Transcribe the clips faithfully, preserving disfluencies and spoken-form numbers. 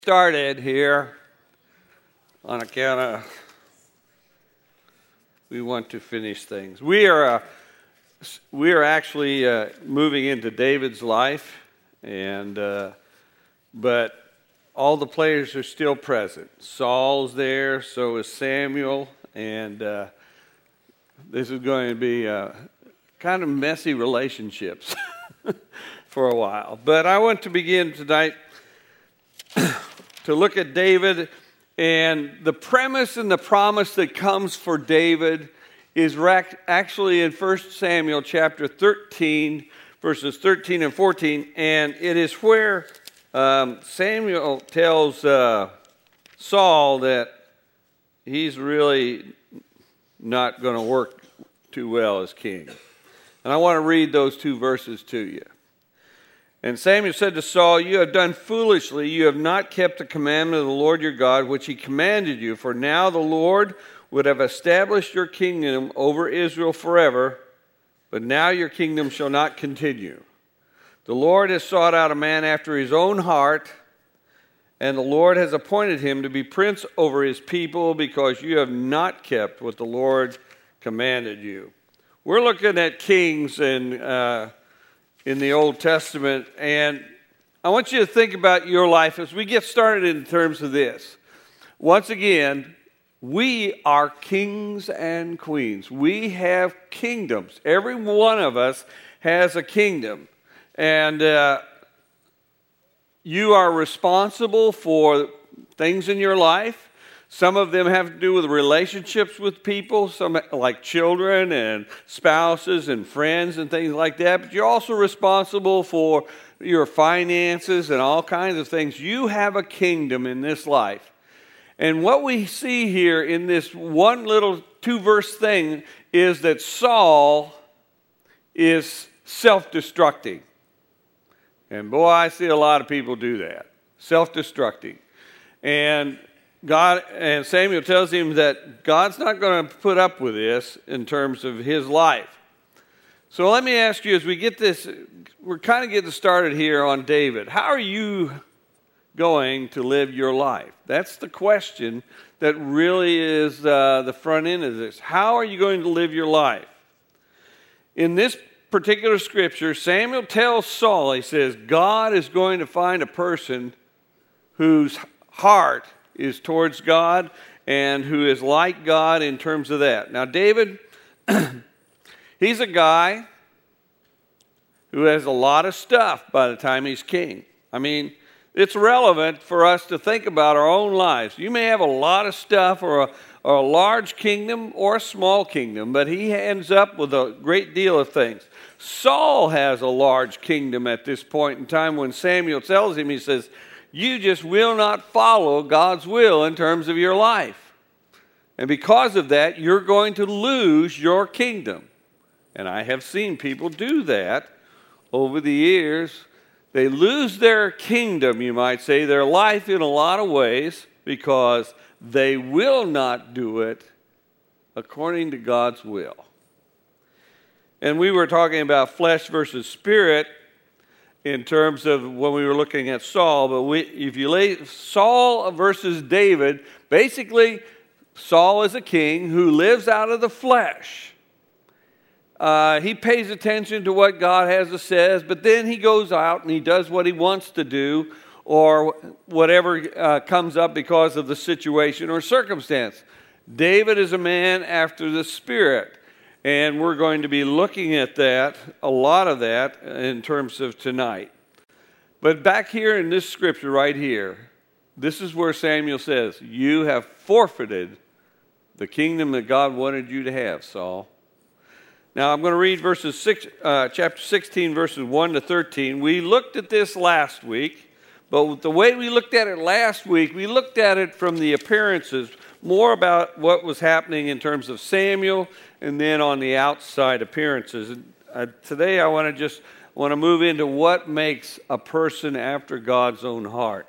Started here on account of we want to finish things. We are uh, we are actually uh, moving into David's life, and uh, but all the players are still present. Saul's there, so is Samuel, and uh, this is going to be uh, kind of messy relationships for a while. But I want to begin tonight to look at David, and the premise and the promise that comes for David is actually in First Samuel chapter thirteen, verses thirteen and fourteen, and it is where um, Samuel tells uh, Saul that he's really not going to work too well as king. And I want to read those two verses to you. And Samuel said to Saul, "You have done foolishly. You have not kept the commandment of the Lord your God, which he commanded you. For now the Lord would have established your kingdom over Israel forever, but now your kingdom shall not continue. The Lord has sought out a man after his own heart, and the Lord has appointed him to be prince over his people, because you have not kept what the Lord commanded you." We're looking at kings and uh, in the Old Testament, and I want you to think about your life as we get started in terms of this. Once again, we are kings and queens. We have kingdoms. Every one of us has a kingdom, and uh, you are responsible for things in your life. Some of them have to do with relationships with people, some like children and spouses and friends and things like that. But you're also responsible for your finances and all kinds of things. You have a kingdom in this life. And what we see here in this one little two-verse thing is that Saul is self-destructing. And boy, I see a lot of people do that, self-destructing. And God and Samuel tells him that God's not going to put up with this in terms of his life. So let me ask you, as we get this, we're kind of getting started here on David. How are you going to live your life? That's the question that really is uh, the front end of this. How are you going to live your life? In this particular scripture, Samuel tells Saul, he says, God is going to find a person whose heart is towards God and who is like God in terms of that. Now, David, he's a guy who has a lot of stuff by the time he's king. I mean, it's relevant for us to think about our own lives. You may have a lot of stuff or a, or a large kingdom or a small kingdom, but he ends up with a great deal of things. Saul has a large kingdom at this point in time. When Samuel tells him, he says, you just will not follow God's will in terms of your life. And because of that, you're going to lose your kingdom. And I have seen people do that over the years. They lose their kingdom, you might say, their life in a lot of ways, because they will not do it according to God's will. And we were talking about flesh versus spirit in terms of when we were looking at Saul, but we, if you lay Saul versus David, basically Saul is a king who lives out of the flesh. Uh, he pays attention to what God has to say, but then he goes out and he does what he wants to do, or whatever uh, comes up because of the situation or circumstance. David is a man after the Spirit. And we're going to be looking at that, a lot of that, in terms of tonight. But back here in this scripture right here, this is where Samuel says, you have forfeited the kingdom that God wanted you to have, Saul. Now I'm going to read verses six, uh, chapter sixteen, verses one to thirteen. We looked at this last week, but the way we looked at it last week, we looked at it from the appearances, more about what was happening in terms of Samuel, and then on the outside appearances. And, uh, today I want to just want to move into what makes a person after God's own heart.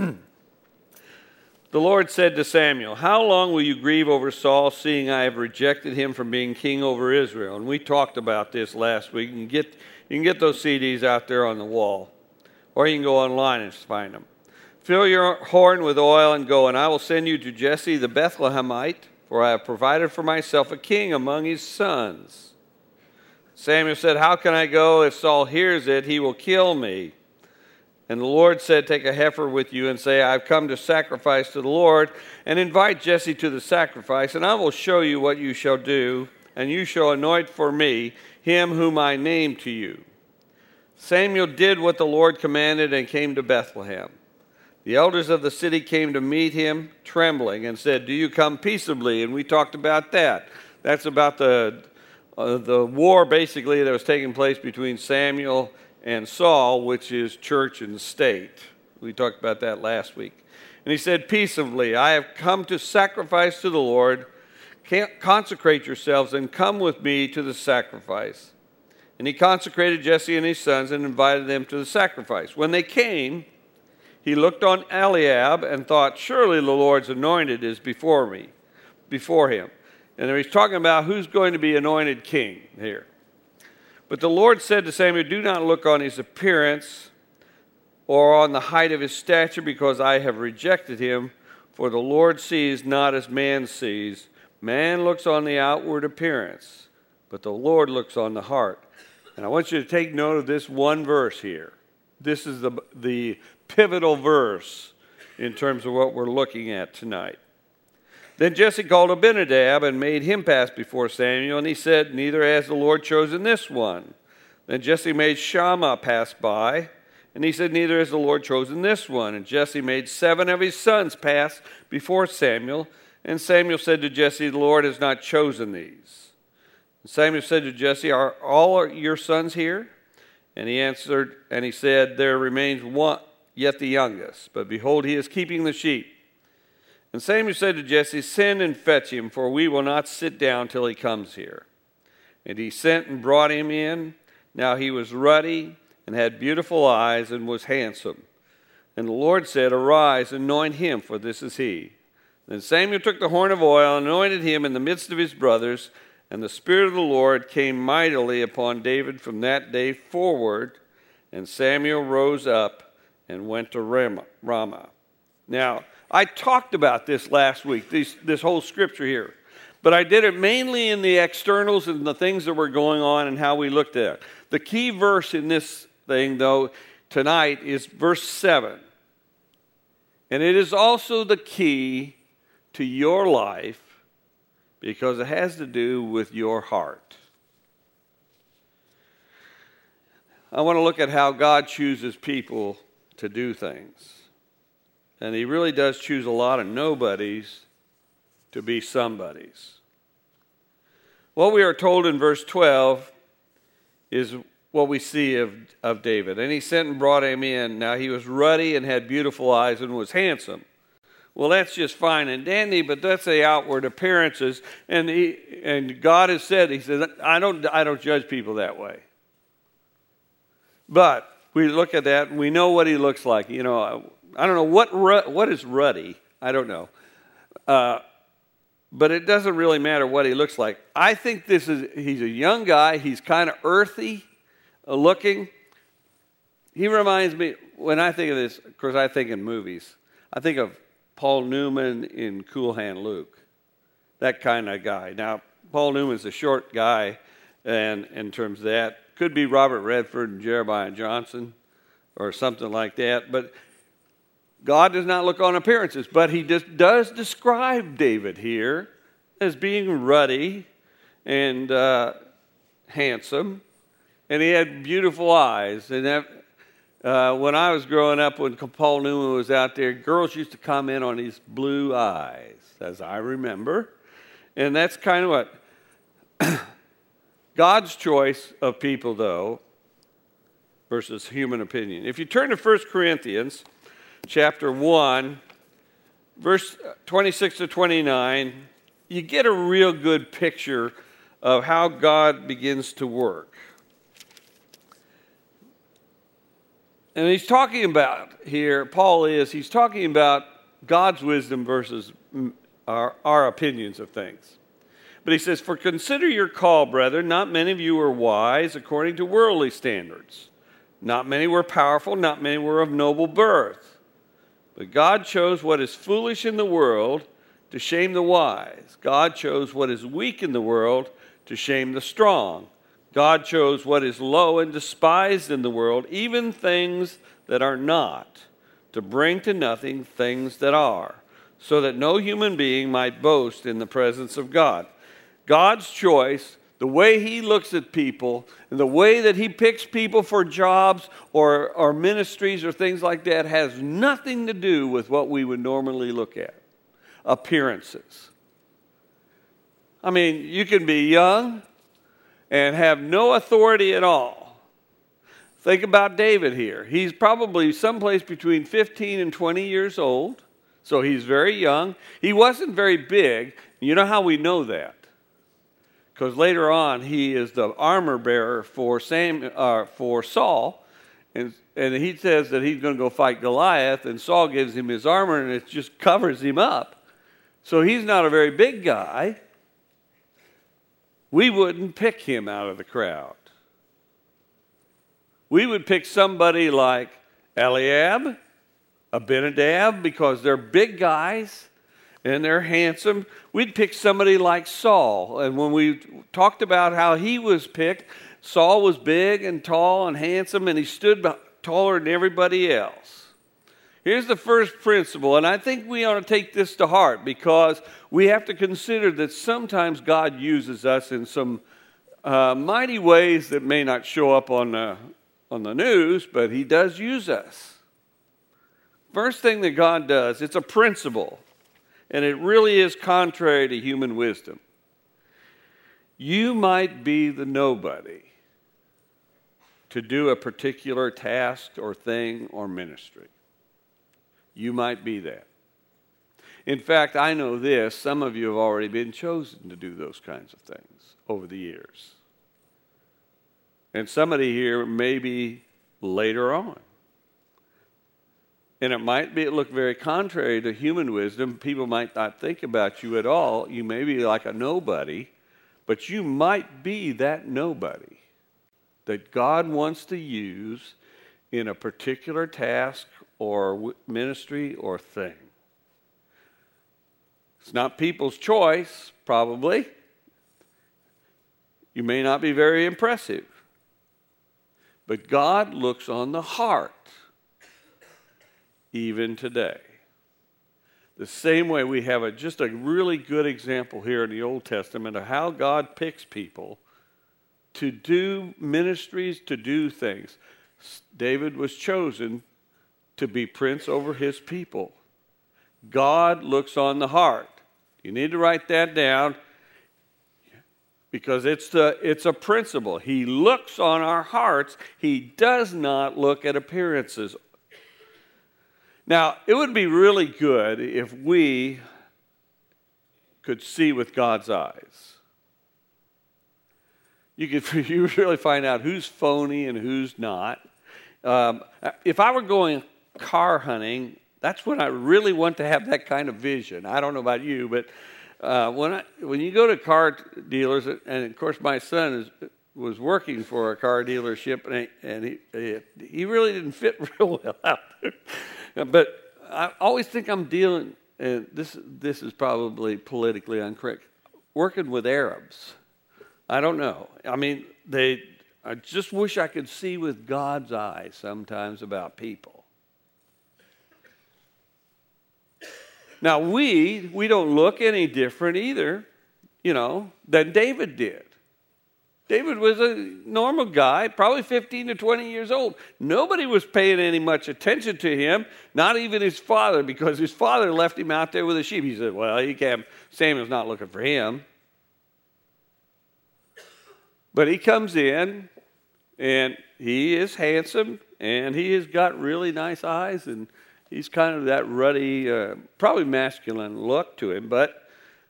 The Lord said to Samuel, "How long will you grieve over Saul, seeing I have rejected him from being king over Israel?" And we talked about this last week. You can get, you can get those C Ds out there on the wall, or you can go online and find them. Fill your horn with oil and go, and I will send you to Jesse the Bethlehemite, for I have provided for myself a king among his sons. Samuel said, how can I go? If Saul hears it, he will kill me. And the Lord said, take a heifer with you and say, I've come to sacrifice to the Lord, and invite Jesse to the sacrifice, and I will show you what you shall do, and you shall anoint for me him whom I name to you. Samuel did what the Lord commanded and came to Bethlehem. The elders of the city came to meet him, trembling, and said, do you come peaceably? And we talked about that. That's about the, uh, the war, basically, that was taking place between Samuel and Saul, which is church and state. We talked about that last week. And he said, peaceably, I have come to sacrifice to the Lord. Consecrate yourselves and come with me to the sacrifice. And he consecrated Jesse and his sons and invited them to the sacrifice. When they came, he looked on Eliab and thought, surely the Lord's anointed is before me, before him. And he's talking about who's going to be anointed king here. But the Lord said to Samuel, do not look on his appearance or on the height of his stature, because I have rejected him. For the Lord sees not as man sees. Man looks on the outward appearance, but the Lord looks on the heart. And I want you to take note of this one verse here. This is the, the pivotal verse in terms of what we're looking at tonight. Then Jesse called Abinadab and made him pass before Samuel, and he said, neither has the Lord chosen this one. Then Jesse made Shammah pass by, and he said, neither has the Lord chosen this one. And Jesse made seven of his sons pass before Samuel, and Samuel said to Jesse, the Lord has not chosen these. And Samuel said to Jesse, are all your sons here? And he answered, and he said, there remains one, yet the youngest, but behold, he is keeping the sheep. And Samuel said to Jesse, send and fetch him, for we will not sit down till he comes here. And he sent and brought him in. Now he was ruddy and had beautiful eyes and was handsome. And the Lord said, arise, anoint him, for this is he. Then Samuel took the horn of oil and anointed him in the midst of his brothers, and the Spirit of the Lord came mightily upon David from that day forward, and Samuel rose up and went to Ramah. Now, I talked about this last week, this, this whole scripture here, but I did it mainly in the externals and the things that were going on and how we looked at it. The key verse in this thing, though, tonight is verse seven. And it is also the key to your life, because it has to do with your heart. I want to look at how God chooses people to do things. And he really does choose a lot of nobodies to be somebodies. What we are told in verse twelve is what we see of, of David. And he sent and brought him in. Now he was ruddy and had beautiful eyes and was handsome. Well, that's just fine and dandy, but that's the outward appearances. And he, and God has said, he says, I don't, I don't judge people that way. But we look at that and we know what he looks like. You know, I don't know what what is ruddy. I don't know. Uh, but it doesn't really matter what he looks like. I think this is, he's a young guy. He's kind of earthy looking. He reminds me, when I think of this, of course I think in movies. I think of Paul Newman in Cool Hand Luke, that kind of guy. Now, Paul Newman's a short guy, and in terms of that, could be Robert Redford and Jeremiah Johnson or something like that. But God does not look on appearances, but he just does describe David here as being ruddy and uh, handsome, and he had beautiful eyes. And that, Uh, when I was growing up, when Paul Newman was out there, girls used to comment on his blue eyes, as I remember. And that's kind of what God's choice of people, though, versus human opinion. If you turn to First Corinthians chapter one, verse twenty-six to twenty-nine, you get a real good picture of how God begins to work. And he's talking about here, Paul is, he's talking about God's wisdom versus our, our opinions of things. But he says, for consider your call, brethren, not many of you were wise according to worldly standards. Not many were powerful, not many were of noble birth. But God chose what is foolish in the world to shame the wise. God chose what is weak in the world to shame the strong. God chose what is low and despised in the world, even things that are not, to bring to nothing things that are, so that no human being might boast in the presence of God. God's choice, the way he looks at people, and the way that he picks people for jobs or, or ministries or things like that has nothing to do with what we would normally look at. Appearances. I mean, you can be young and have no authority at all. Think about David here. He's probably someplace between fifteen and twenty years old, so he's very young. He wasn't very big. You know how we know that? Because later on, he is the armor bearer for Sam, uh, for Saul, and, and he says that he's going to go fight Goliath, and Saul gives him his armor, and it just covers him up. So he's not a very big guy. We wouldn't pick him out of the crowd. We would pick somebody like Eliab, Abinadab, because they're big guys and they're handsome. We'd pick somebody like Saul. And when we talked about how he was picked, Saul was big and tall and handsome, and he stood taller than everybody else. Here's the first principle, and I think we ought to take this to heart because we have to consider that sometimes God uses us in some uh, mighty ways that may not show up on the, on the news, but he does use us. First thing that God does, it's a principle, and it really is contrary to human wisdom. You might be the nobody to do a particular task or thing or ministry. You might be that. In fact, I know this, some of you have already been chosen to do those kinds of things over the years. And somebody here maybe later on. And it might be, it look very contrary to human wisdom. People might not think about you at all. You may be like a nobody, but you might be that nobody that God wants to use in a particular task or ministry or thing. It's not people's choice, probably. You may not be very impressive. But God looks on the heart, even today. The same way we have a, just a really good example here in the Old Testament of how God picks people to do ministries, to do things. David was chosen to be prince over his people. God looks on the heart. You need to write that down because it's, the, it's a principle. He looks on our hearts. He does not look at appearances. Now, it would be really good if we could see with God's eyes. You could you really find out who's phony and who's not. Um, if I were going car hunting, that's when I really want to have that kind of vision. I don't know about you, but uh, when I, when you go to car dealers, and of course my son is, was working for a car dealership, and, he, and he, he really didn't fit real well out there. But I always think I'm dealing, and this this is probably politically incorrect, working with Arabs. I don't know. I mean, they. I just wish I could see with God's eyes sometimes about people. Now, we, we don't look any different either, you know, than David did. David was a normal guy, probably fifteen to twenty years old. Nobody was paying any much attention to him, not even his father, because his father left him out there with the sheep. He said, well, he can't, Samuel's not looking for him. But he comes in, and he is handsome, and he has got really nice eyes, and he's kind of that ruddy, uh, probably masculine look to him. But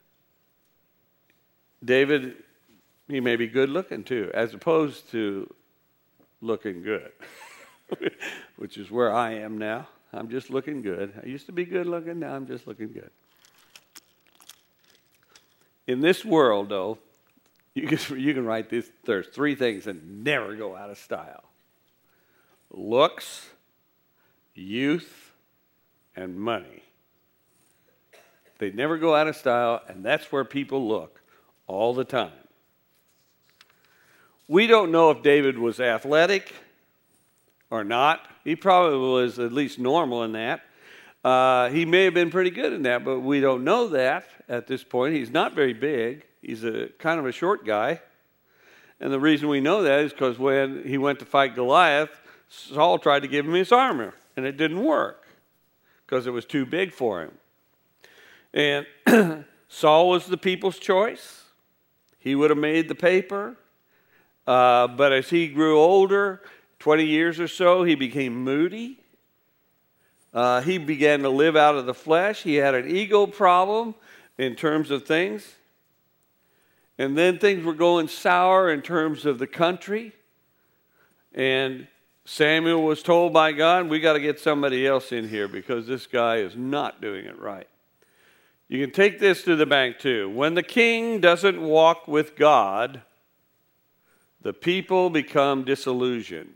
David, he may be good looking too, as opposed to looking good, which is where I am now. I'm just looking good. I used to be good looking, now I'm just looking good. In this world, though, You can, you can write this. There's three things that never go out of style. Looks, youth, and money. They never go out of style, and that's where people look all the time. We don't know if David was athletic or not. He probably was at least normal in that. Uh, he may have been pretty good in that, but we don't know that at this point. He's not very big. He's a kind of a short guy. And the reason we know that is because when he went to fight Goliath, Saul tried to give him his armor, and it didn't work because it was too big for him. And Saul was the people's choice. He would have made the paper. Uh, but as he grew older, twenty years or so, he became moody. Uh, he began to live out of the flesh. He had an ego problem in terms of things. And then things were going sour in terms of the country. And Samuel was told by God, we got to get somebody else in here because this guy is not doing it right. You can take this to the bank too. When the king doesn't walk with God, the people become disillusioned.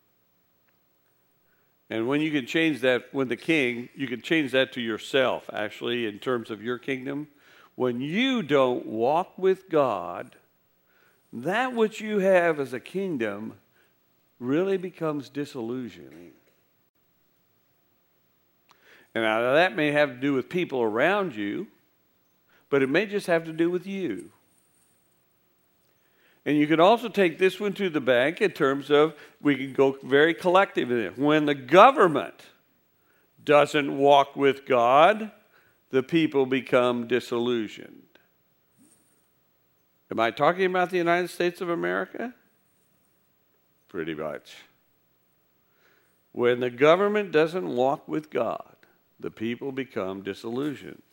And when you can change that, when the king, you can change that to yourself, actually, in terms of your kingdom. When you don't walk with God, that which you have as a kingdom really becomes disillusioning. And now that may have to do with people around you, but it may just have to do with you. And you can also take this one to the bank in terms of, we can go very collective in it. When the government doesn't walk with God, the people become disillusioned. Am I talking about the United States of America? Pretty much. When the government doesn't walk with God, the people become disillusioned.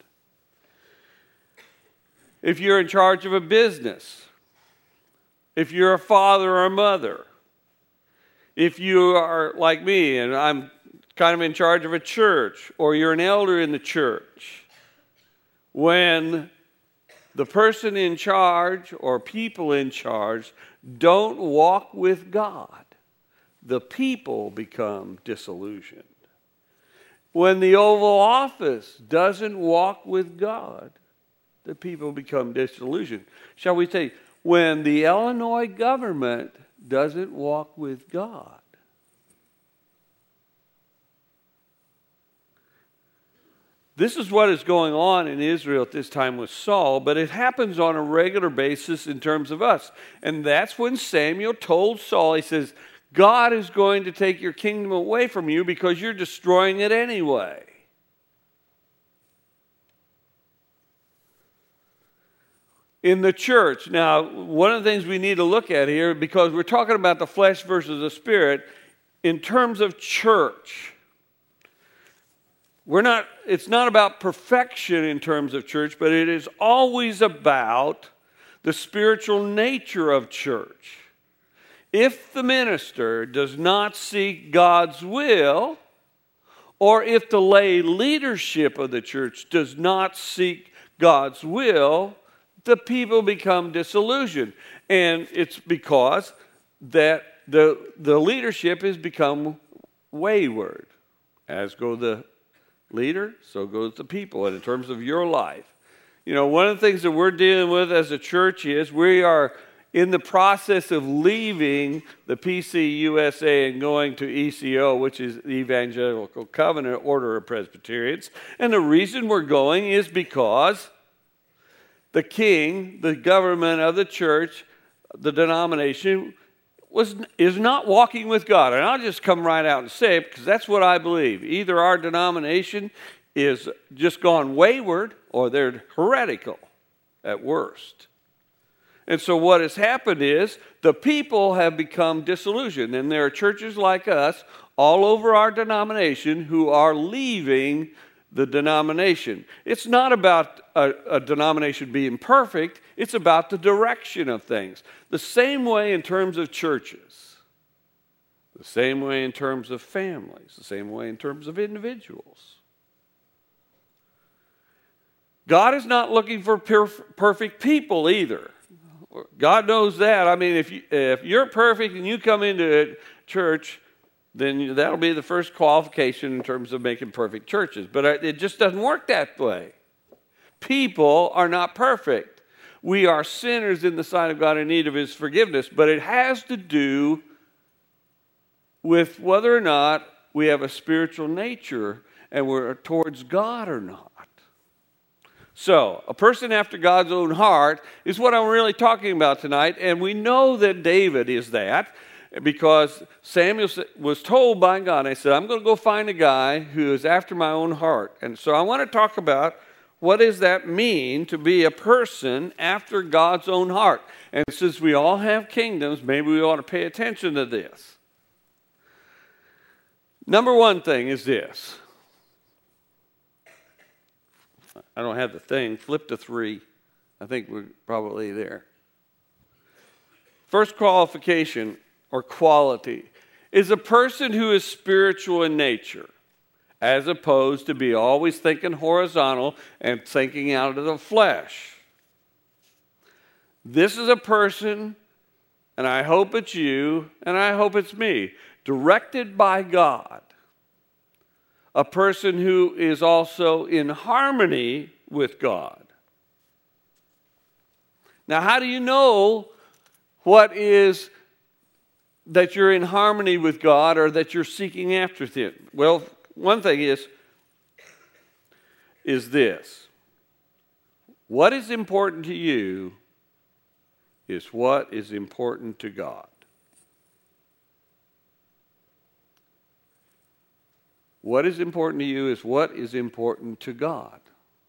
If you're in charge of a business, if you're a father or a mother, if you are like me and I'm kind of in charge of a church, or you're an elder in the church, when the person in charge or people in charge don't walk with God, the people become disillusioned. When the Oval Office doesn't walk with God, the people become disillusioned. Shall we say, when the Illinois government doesn't walk with God, this is what is going on in Israel at this time with Saul, but it happens on a regular basis in terms of us. And that's when Samuel told Saul, he says, God is going to take your kingdom away from you because you're destroying it anyway. In the church, now, one of the things we need to look at here, because we're talking about the flesh versus the spirit, in terms of church, we're not, it's not about perfection in terms of church, but it is always about the spiritual nature of church. If the minister does not seek God's will, or if the lay leadership of the church does not seek God's will, the people become disillusioned. And it's because that the, the leadership has become wayward. As go the leader, so goes the people. And in terms of your life, you know, one of the things that we're dealing with as a church is we are in the process of leaving the P C U S A and going to E C O, which is the Evangelical Covenant Order of Presbyterians. And the reason we're going is because the king, the government of the church, the denomination, was is not walking with God. And I'll just come right out and say it because that's what I believe. Either our denomination is just gone wayward or they're heretical at worst. And so what has happened is the people have become disillusioned. And there are churches like us all over our denomination who are leaving the denomination. It's not about a, a denomination being perfect. It's about the direction of things. The same way in terms of churches. The same way in terms of families. The same way in terms of individuals. God is not looking for perf- perfect people either. God knows that. I mean, if, you, if you're perfect and you come into a church, then that'll be the first qualification in terms of making perfect churches. But it just doesn't work that way. People are not perfect. We are sinners in the sight of God in need of His forgiveness, but it has to do with whether or not we have a spiritual nature and we're towards God or not. So, a person after God's own heart is what I'm really talking about tonight, and we know that David is that because Samuel was told by God, I said, I'm going to go find a guy who is after my own heart. And so I want to talk about what does that mean to be a person after God's own heart. And since we all have kingdoms, maybe we ought to pay attention to this. Number one thing is this. I don't have the thing. Flip to three. I think we're probably there. First qualification or quality is a person who is spiritual in nature, as opposed to be always thinking horizontal and thinking out of the flesh. This is a person, and I hope it's you, and I hope it's me, directed by God. A person who is also in harmony with God. Now, how do you know what is that you're in harmony with God or that you're seeking after Him? Well, one thing is, is this. What is important to you is what is important to God. What is important to you is what is important to God.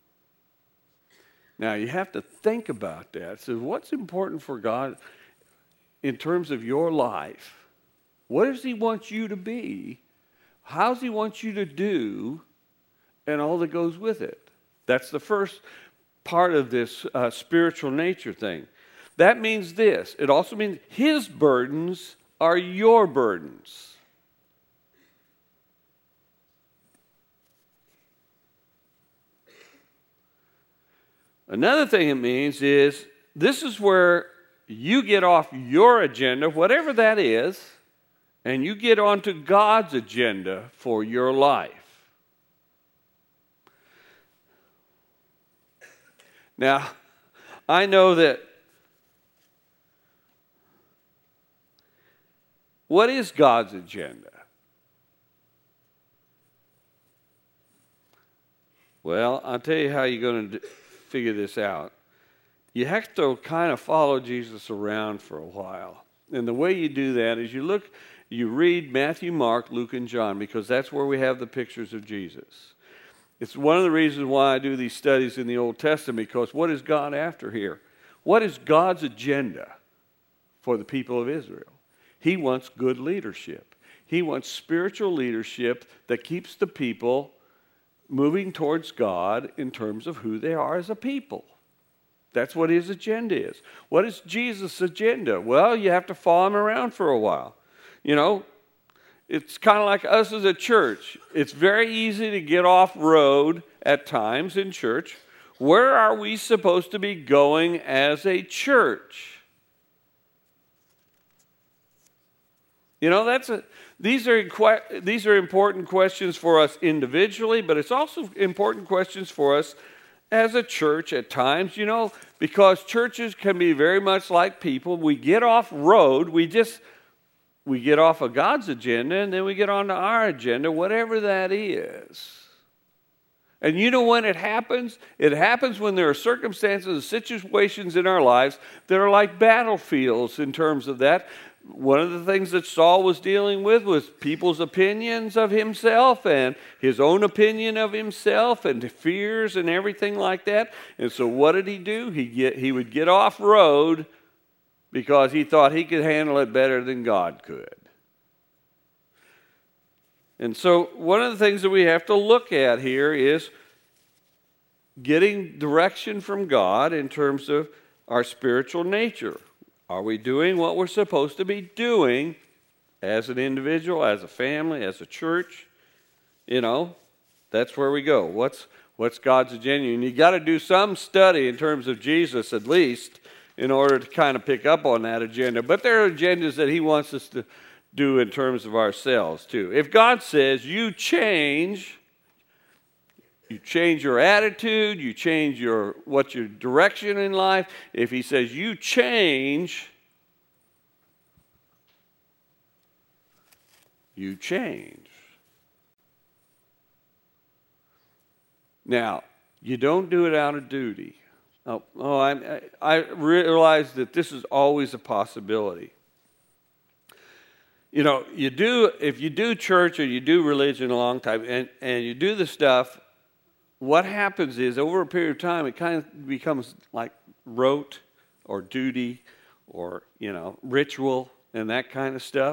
Now, you have to think about that. So what's important for God in terms of your life? What does He want you to be? How does He want you to do? And all that goes with it. That's the first part of this uh, spiritual nature thing. That means this. It also means His burdens are your burdens. Another thing it means is this is where you get off your agenda, whatever that is, and you get onto God's agenda for your life. Now, I know that what is God's agenda? Well, I'll tell you how you're going to do figure this out. You have to kind of follow Jesus around for a while. And the way you do that is you look, you read Matthew, Mark, Luke, and John, because that's where we have the pictures of Jesus. It's one of the reasons why I do these studies in the Old Testament, because what is God after here? What is God's agenda for the people of Israel? He wants good leadership. He wants spiritual leadership that keeps the people moving towards God in terms of who they are as a people. That's what His agenda is. What is Jesus' agenda? Well, you have to follow Him around for a while. You know, it's kind of like us as a church. It's very easy to get off road at times in church. Where are we supposed to be going as a church? You know, that's a, these are these are important questions for us individually, but it's also important questions for us as a church at times, you know, because churches can be very much like people. We get off road, we just, we get off of God's agenda, and then we get onto our agenda, whatever that is. And you know when it happens? It happens when there are circumstances and situations in our lives that are like battlefields in terms of that. One of the things that Saul was dealing with was people's opinions of himself and his own opinion of himself and fears and everything like that. And so what did he do? He get, he would get off road because he thought he could handle it better than God could. And so one of the things that we have to look at here is getting direction from God in terms of our spiritual nature. Are we doing what we're supposed to be doing as an individual, as a family, as a church? You know, that's where we go. What's what's God's agenda? And you got to do some study in terms of Jesus at least in order to kind of pick up on that agenda. But there are agendas that He wants us to, do in terms of ourselves too. If God says you change, you change your attitude, you change your what's your direction in life. If he says you change, you change. Now, you don't do it out of duty. Oh, oh I, I realize that this is always a possibility. You know, you do, if you do church or you do religion a long time and, and you do the stuff, what happens is over a period of time it kind of becomes like rote or duty or, you know, ritual and that kind of stuff.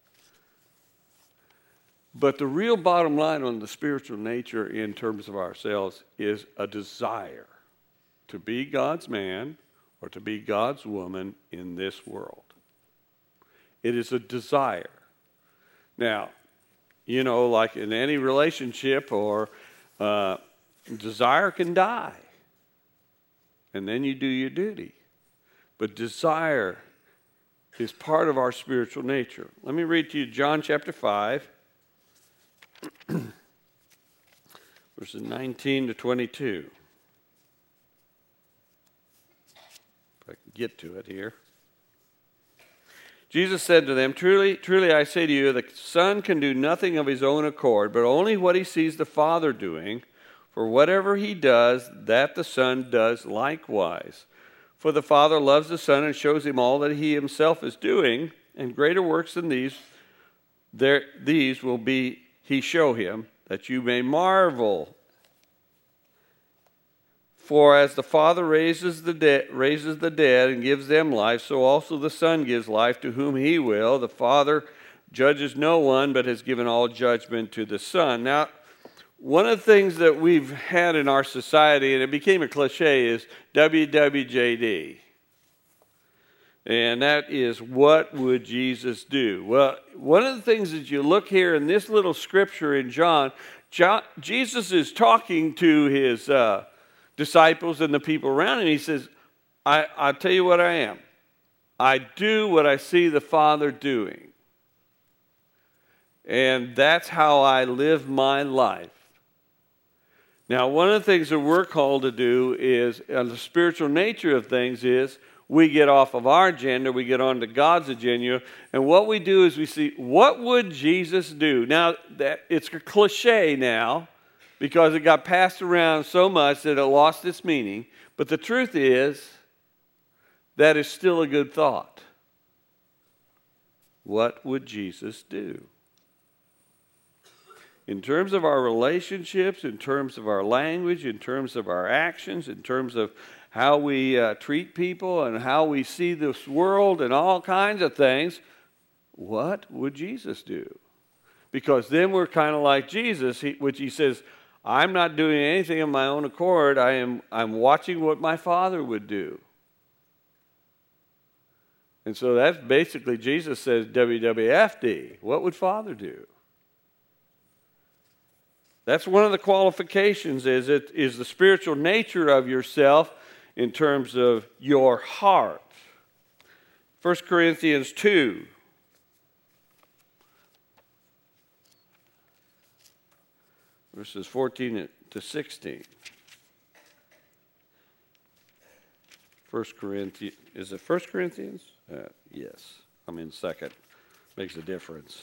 But the real bottom line on the spiritual nature in terms of ourselves is a desire to be God's man or to be God's woman in this world. It is a desire. Now, you know, like in any relationship or uh, desire can die. And then you do your duty. But desire is part of our spiritual nature. Let me read to you John chapter five, verses nineteen to twenty-two. If I can get to it here. Jesus said to them, Truly, truly I say to you, the Son can do nothing of his own accord, but only what he sees the Father doing. For whatever he does, that the Son does likewise. For the Father loves the Son and shows him all that he himself is doing, and greater works than these, there, these will be he show him, that you may marvel. For as the Father raises the, de- raises the dead and gives them life, so also the Son gives life to whom he will. The Father judges no one, but has given all judgment to the Son. Now, one of the things that we've had in our society, and it became a cliche, is W W J D. And that is, what would Jesus do? Well, one of the things that you look here in this little scripture in John, John Jesus is talking to his uh, disciples and the people around him. He says, I, I'll tell you what I am. I do what I see the Father doing. And that's how I live my life. Now, one of the things that we're called to do is, and the spiritual nature of things is, we get off of our agenda, we get onto God's agenda, and what we do is we see, what would Jesus do? Now, that it's a cliche now, because it got passed around so much that it lost its meaning. But the truth is, that is still a good thought. What would Jesus do? In terms of our relationships, in terms of our language, in terms of our actions, in terms of how we uh, treat people and how we see this world and all kinds of things, what would Jesus do? Because then we're kind of like Jesus, he, which he says, I'm not doing anything of my own accord. I am I'm watching what my Father would do. And so that's basically, Jesus says, W W F D. What would Father do? That's one of the qualifications, is it is the spiritual nature of yourself in terms of your heart. First Corinthians two. Verses fourteen to sixteen. First Corinthians, is it First Corinthians? Uh, yes, I'm in second. Makes a difference.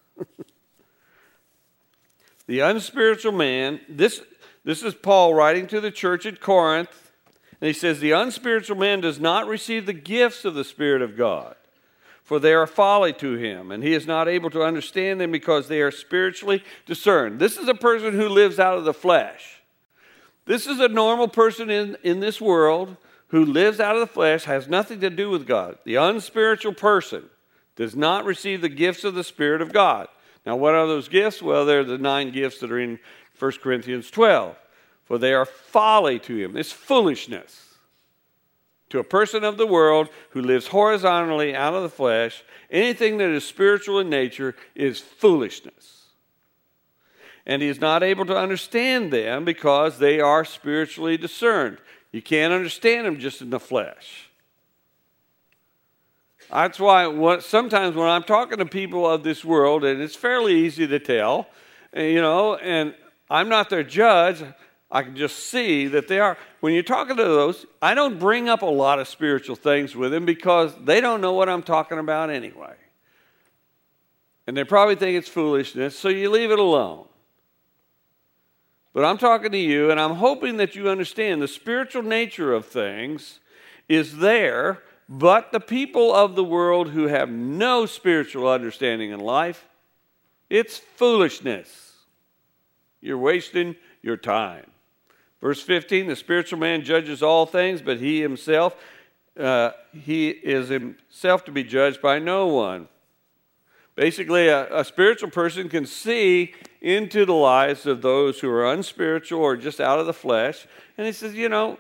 The unspiritual man, this, this is Paul writing to the church at Corinth, and he says, the unspiritual man does not receive the gifts of the Spirit of God, for they are folly to him, and he is not able to understand them because they are spiritually discerned. This is a person who lives out of the flesh. This is a normal person in, in this world who lives out of the flesh, has nothing to do with God. The unspiritual person does not receive the gifts of the Spirit of God. Now, what are those gifts? Well, they're the nine gifts that are in First Corinthians twelve. For they are folly to him. It's foolishness. To a person of the world who lives horizontally out of the flesh, anything that is spiritual in nature is foolishness. And he is not able to understand them because they are spiritually discerned. You can't understand them just in the flesh. That's why what, sometimes when I'm talking to people of this world, and it's fairly easy to tell, you know, and I'm not their judge, I can just see that they are. When you're talking to those, I don't bring up a lot of spiritual things with them because they don't know what I'm talking about anyway. And they probably think it's foolishness, so you leave it alone. But I'm talking to you, and I'm hoping that you understand the spiritual nature of things is there, but the people of the world who have no spiritual understanding in life, it's foolishness. You're wasting your time. Verse fifteen, the spiritual man judges all things, but he himself, uh, he is himself to be judged by no one. Basically, a, a spiritual person can see into the lives of those who are unspiritual or just out of the flesh, and he says, you know,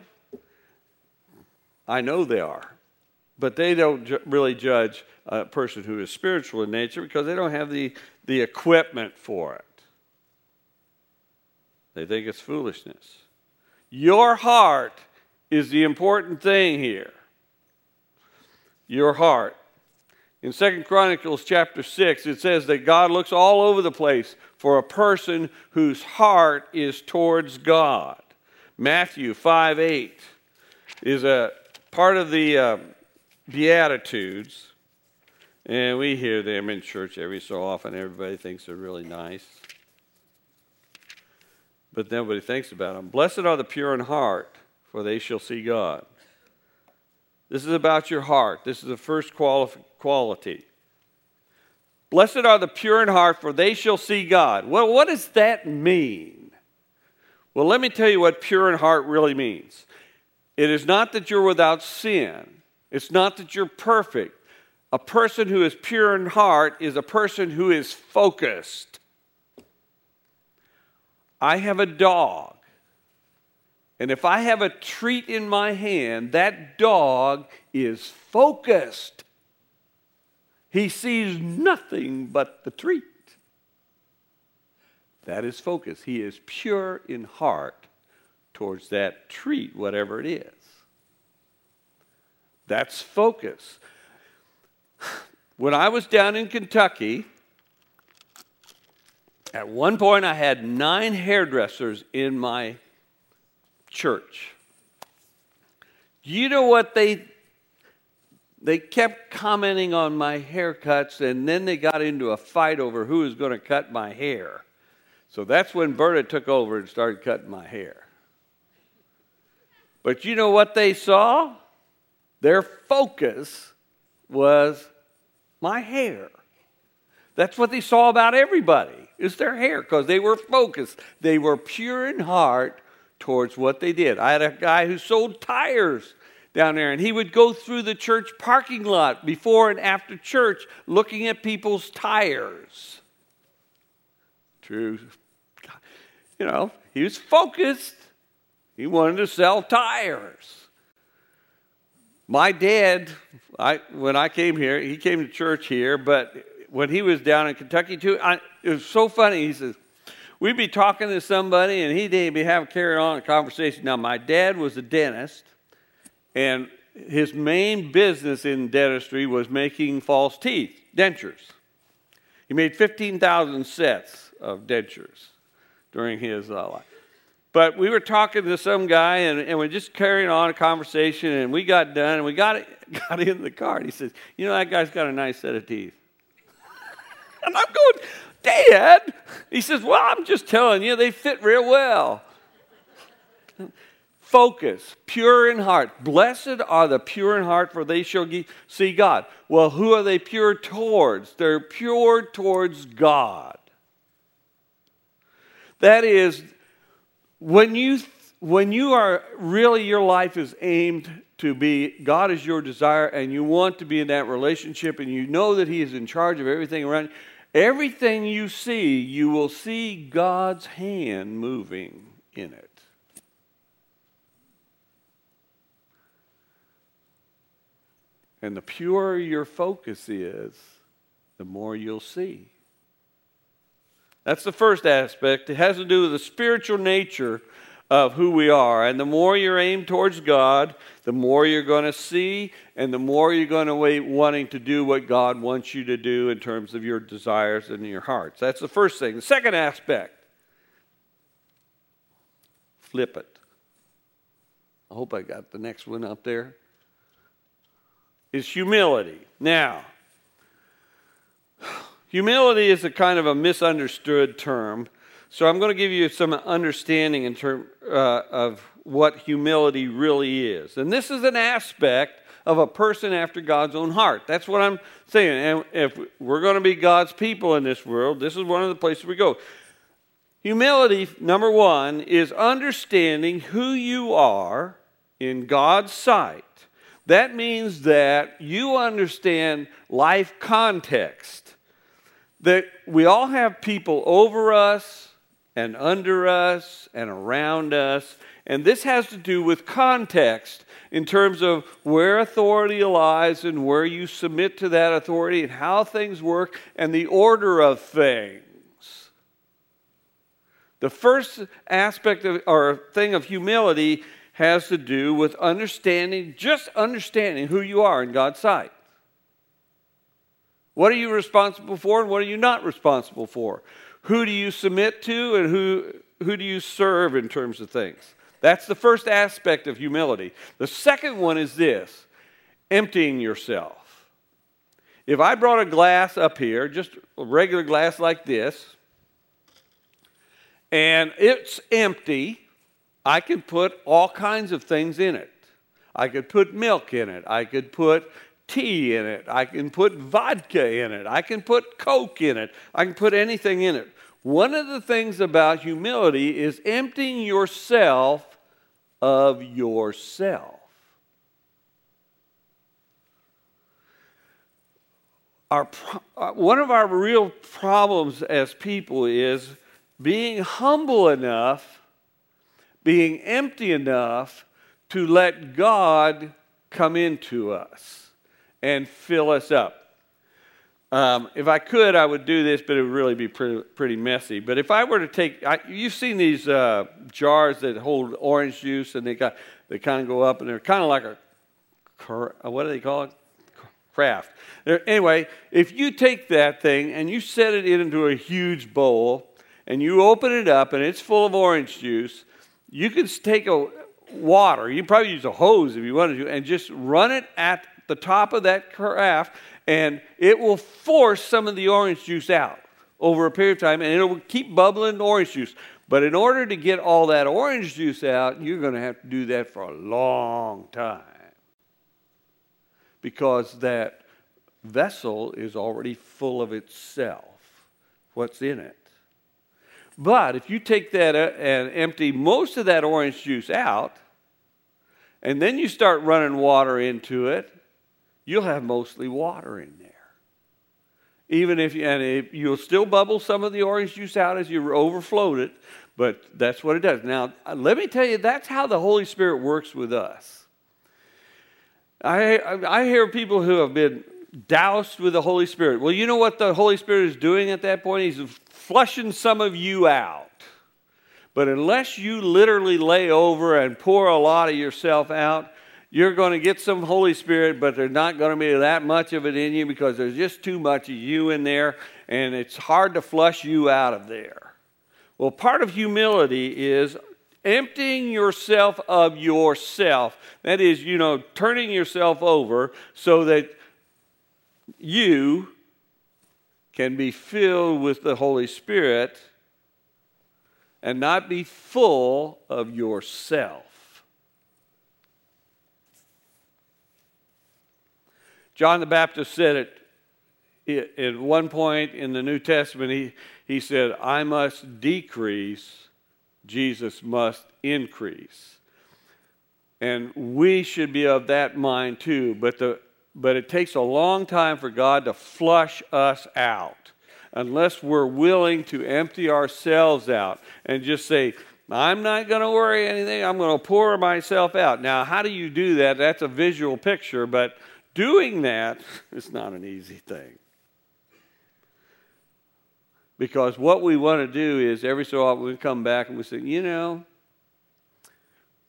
I know they are, but they don't ju- really judge a person who is spiritual in nature because they don't have the, the equipment for it. They think it's foolishness. Your heart is the important thing here. Your heart. In Second Chronicles chapter six, it says that God looks all over the place for a person whose heart is towards God. Matthew five eight is a part of the uh, Beatitudes, and we hear them in church every so often. Everybody thinks they're really nice, but nobody thinks about them. Blessed are the pure in heart, for they shall see God. This is about your heart. This is the first quali- quality. Blessed are the pure in heart, for they shall see God. Well, what does that mean? Well, let me tell you what pure in heart really means. It is not that you're without sin. It's not that you're perfect. A person who is pure in heart is a person who is focused. I have a dog. And if I have a treat in my hand, that dog is focused. He sees nothing but the treat. That is focus. He is pure in heart towards that treat, whatever it is. That's focus. When I was down in Kentucky, at one point I had nine hairdressers in my church. You know what they they kept commenting on my haircuts, and then they got into a fight over who was going to cut my hair. So that's when Berta took over and started cutting my hair. But you know what they saw? Their focus was my hair. That's what they saw about everybody, is their hair, because they were focused. They were pure in heart towards what they did. I had a guy who sold tires down there, and he would go through the church parking lot before and after church looking at people's tires. True. You know, he was focused. He wanted to sell tires. My dad, I, when I came here, he came to church here, but when he was down in Kentucky too, I, it was so funny. He says, we'd be talking to somebody, and he'd be having carrying on a conversation. Now, my dad was a dentist, and his main business in dentistry was making false teeth, dentures. He made fifteen thousand sets of dentures during his uh, life. But we were talking to some guy, and, and we're just carrying on a conversation, and we got done, and we got it, got in the car, and he says, you know, that guy's got a nice set of teeth. And I'm going, Dad? He says, well, I'm just telling you, they fit real well. Focus, pure in heart. Blessed are the pure in heart, for they shall see God. Well, who are they pure towards? They're pure towards God. That is, when you when you are really, your life is aimed to be, God is your desire, and you want to be in that relationship, and you know that He is in charge of everything around you, everything you see, you will see God's hand moving in it. And the purer your focus is, the more you'll see. That's the first aspect. It has to do with the spiritual nature of who we are. And the more you're aimed towards God, the more you're going to see, and the more you're going to wait wanting to do what God wants you to do in terms of your desires and your hearts. That's the first thing. The second aspect, flip it. I hope I got the next one up there. Is humility. Now, humility is a kind of a misunderstood term, so I'm going to give you some understanding in terms uh, of what humility really is. And this is an aspect of a person after God's own heart. That's what I'm saying. And if we're going to be God's people in this world, this is one of the places we go. Humility, number one, is understanding who you are in God's sight. That means that you understand life context. That we all have people over us and under us and around us. And this has to do with context in terms of where authority lies and where you submit to that authority and how things work and the order of things. The first aspect of, or thing of humility has to do with understanding, just understanding who you are in God's sight. What are you responsible for and what are you not responsible for? Who do you submit to and who, who do you serve in terms of things? That's the first aspect of humility. The second one is this, emptying yourself. If I brought a glass up here, just a regular glass like this, and it's empty, I can put all kinds of things in it. I could put milk in it. I could put tea in it. I can put vodka in it. I can put Coke in it. I can put anything in it. One of the things about humility is emptying yourself of yourself. Our, one of our real problems as people is being humble enough, being empty enough to let God come into us and fill us up. Um, if I could, I would do this, but it would really be pretty, pretty messy. But if I were to take, I, you've seen these uh, jars that hold orange juice, and they got they kind of go up, and they're kind of like a, what do they call it? Craft. They're, anyway, if you take that thing and you set it into a huge bowl, and you open it up, and it's full of orange juice, you can take a water, you can probably use a hose if you wanted to, and just run it at the top of that carafe, and it will force some of the orange juice out over a period of time, and it will keep bubbling orange juice. But in order to get all that orange juice out, you're going to have to do that for a long time, because that vessel is already full of itself, what's in it. But if you take that and empty most of that orange juice out, and then you start running water into it, you'll have mostly water in there. Even if you, and if you'll still bubble some of the orange juice out as you overflow it, but that's what it does. Now, let me tell you, that's how the Holy Spirit works with us. I, I hear people who have been doused with the Holy Spirit. Well, you know what the Holy Spirit is doing at that point? He's flushing some of you out. But unless you literally lay over and pour a lot of yourself out, you're going to get some Holy Spirit, but there's not going to be that much of it in you because there's just too much of you in there, and it's hard to flush you out of there. Well, part of humility is emptying yourself of yourself. That is, you know, turning yourself over so that you can be filled with the Holy Spirit and not be full of yourself. John the Baptist said it at one point in the New Testament. He, he said, I must decrease, Jesus must increase. And we should be of that mind too, but the But it takes a long time for God to flush us out unless we're willing to empty ourselves out and just say, I'm not going to worry anything. I'm going to pour myself out. Now, how do you do that? That's a visual picture, but doing that is not an easy thing. Because what we want to do is every so often we come back and we say, you know,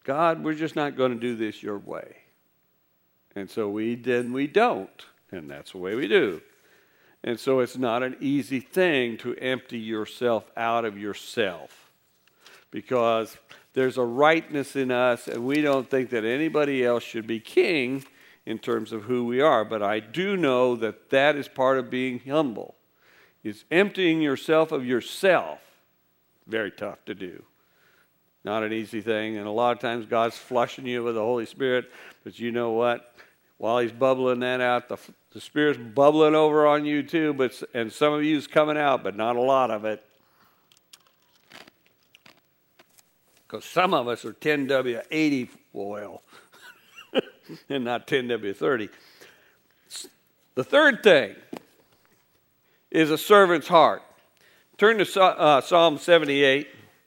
God, we're just not going to do this your way. And so we did, we don't. And that's the way we do. And so it's not an easy thing to empty yourself out of yourself, because there's a rightness in us, and we don't think that anybody else should be king in terms of who we are. But I do know that that is part of being humble. It's emptying yourself of yourself. Very tough to do. Not an easy thing. And a lot of times God's flushing you with the Holy Spirit. But you know what? While he's bubbling that out, the, the Spirit's bubbling over on you too. But and some of you is coming out, but not a lot of it. Because some of us are ten W eighty oil and not ten W thirty. The third thing is a servant's heart. Turn to uh, Psalm seventy-eight.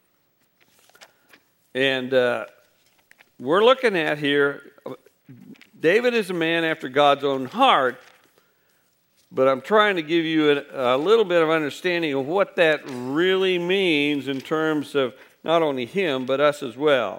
And uh, we're looking at here, David is a man after God's own heart, but I'm trying to give you a, a little bit of understanding of what that really means in terms of not only him, but us as well.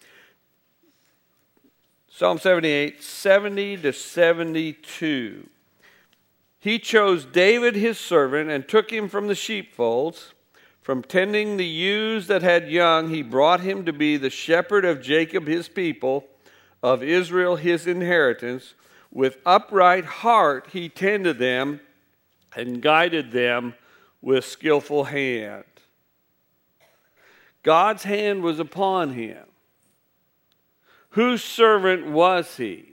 Psalm seventy-eight, seventy to seventy-two. He chose David his servant and took him from the sheepfolds. From tending the ewes that had young, he brought him to be the shepherd of Jacob his people, of Israel his inheritance. With upright heart he tended them and guided them with skillful hand. God's hand was upon him. Whose servant was he?